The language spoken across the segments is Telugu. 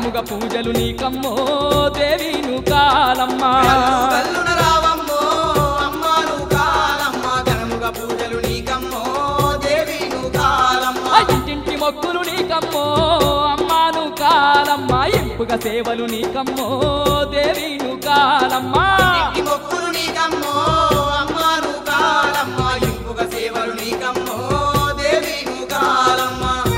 ఘనముగా పూజలు నీకమ్మో దేవి నువ్వు కాలమ్మ గల్లున రావమ్మో అమ్మ నువ్వు కాలమ్మ ఘనముగా పూజలు నీకమ్మో దేవి నువ్వు కాలమ్మ ఇంటింటి మొక్కులు నీకమ్మో అమ్మ నువ్వు కాలమ్మ ఎంపుగా సేవలు నీకమ్మో దేవి నువ్వు కాలమ్మ ఇంటి మొక్కులు నీకమ్మో అమ్మ నువ్వు కాలమ్మ ఇంపుగా సేవలు నీకమ్మో దేవి నువ్వు కాలమ్మ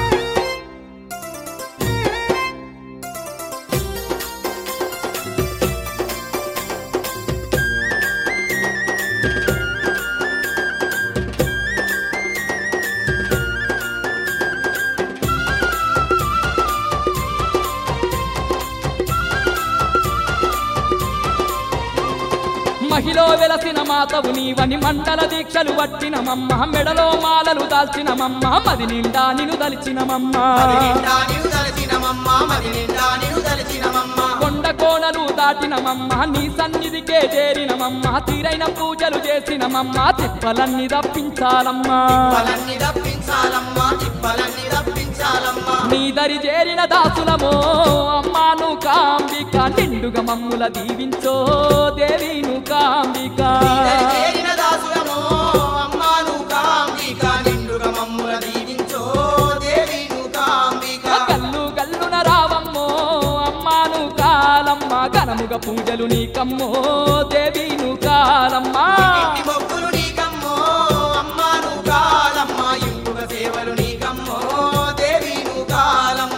మహిలో వెలసిన మాతవు నీవని మండల దీక్షలు పట్టినమమ్మ మెడలో మాలలు దాల్చినమమ్మ మది నిండా నిన్ను దలిచినమమ్మ కొండ కోణలు దాటినమమ్మ నీ సన్నిధికే చేరినమమ్మ తీరైన పూజలు చేసినమమ్మ తిప్పలన్నీ తప్పించాలమ్మా నీ దరి చేరిన దాసులమో అమ్మా నువ్వు కాంబిక నిండుగా మమ్ముల దీవించో దేవి నువ్వు కాంబిక గల్లు గల్లున రావమ్మో అమ్మా నువ్వు కాలమ్మ ఘనముగా పూజలు నీకమ్మో దేవి నువ్వు కాలమ్మ సేవలు నీకమ్మో దేవి నువ్వు కాలమ్మ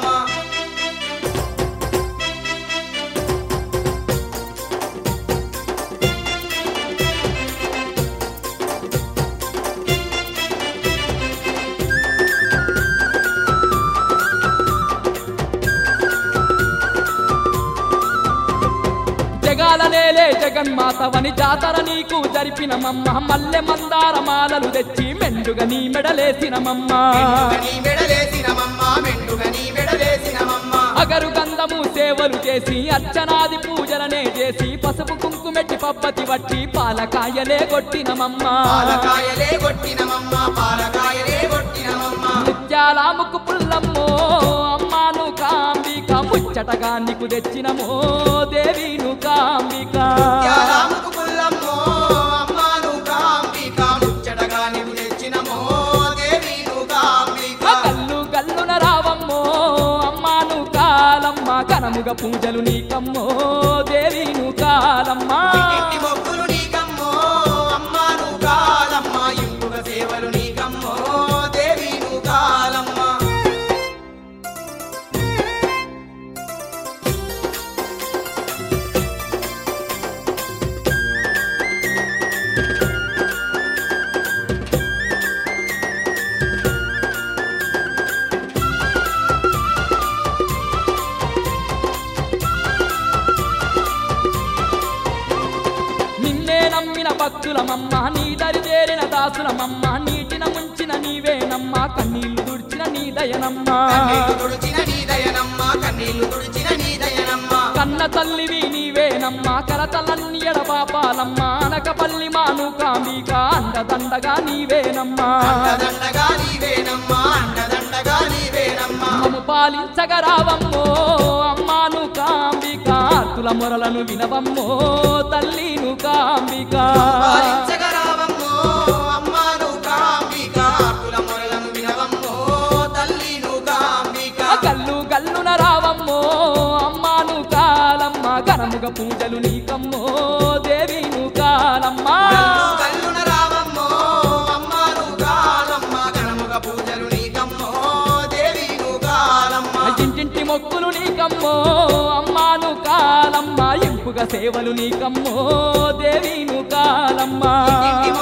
జగాలనేలే జగన్మాతవని జాతర నీకు జరిపినమమ్మ మల్లె మందార మాలలు తెచ్చి మెండుగా నీ మెడలేసినమమ్మ అగరు గంధము సేవలు చేసి అర్చనాది పూజలనే చేసి పసుపు కుంకుమెట్టి పబ్బతి వట్టి పాలకాయలే కొట్టినమమ్మ ముత్యాల ముక్కు పుల్లమ్మో అమ్మాను కాంబిక ముచ్చటగా నీకు తెచ్చినమో దేవి నువ్వు కాంబిక గల్లు గల్లున రావమ్మో అమ్మాను కాలమ్మ ఘనముగా పూజలు నీకమ్మో దేవి నువ్వు కాలమ్మ సేవలు నీకమ్మో దేవి నువ్వు కాలమ్మ నిన్నే నమ్మిన భక్తులమమ్మ నీ దరి చేరిన దాసులమమ్మ నీటిన ముంచిన నీవేనమ్మ కన్నీళ్లు దుడిచిన నీ దయనమ్మ కన్న తల్లివి నీవేనమ్మ కరతలన్నీ ఎడబాపాలమ్మ అనకపల్లి మాను కాంబిక అండదండగా నీవేనమ్మా మమ్ము పాలించగరావమ్మో అమ్మాను కాంబిక తుల మొరలను వినవమ్మో తల్లిను కాంబిక గల్లు గల్లున రావమ్మో అమ్మాను కాలమ్మ ఘనముగా పూజలు నీకమ్మో దేవి నువ్వు కాలమ్మ ఇంటింటి మొక్కులు నీకమ్మో అమ్మాను కాలమ్మ ఎంపుగా సేవలు నీకమ్మో దేవి నువ్వు కాలమ్మ